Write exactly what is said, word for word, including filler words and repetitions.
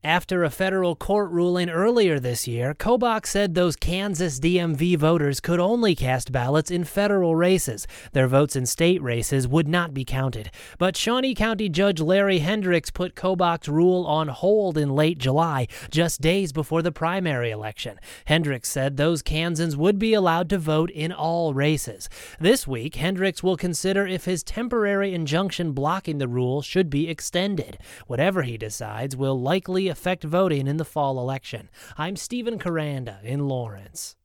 After a federal court ruling earlier this year, Kobach said those Kansas D M V voters could only cast ballots in federal races. Their votes in state races would not be counted. But Shawnee County Judge Larry Hendricks put Kobach's rule on hold in late July, just days before the primary election. Hendricks said those Kansans would be allowed to vote in all races. This week, Hendricks will consider if his temporary injunction blocking the rule should be extended. Whatever he decides will likely affect voting in the fall election. I'm Stephen Caranda in Lawrence.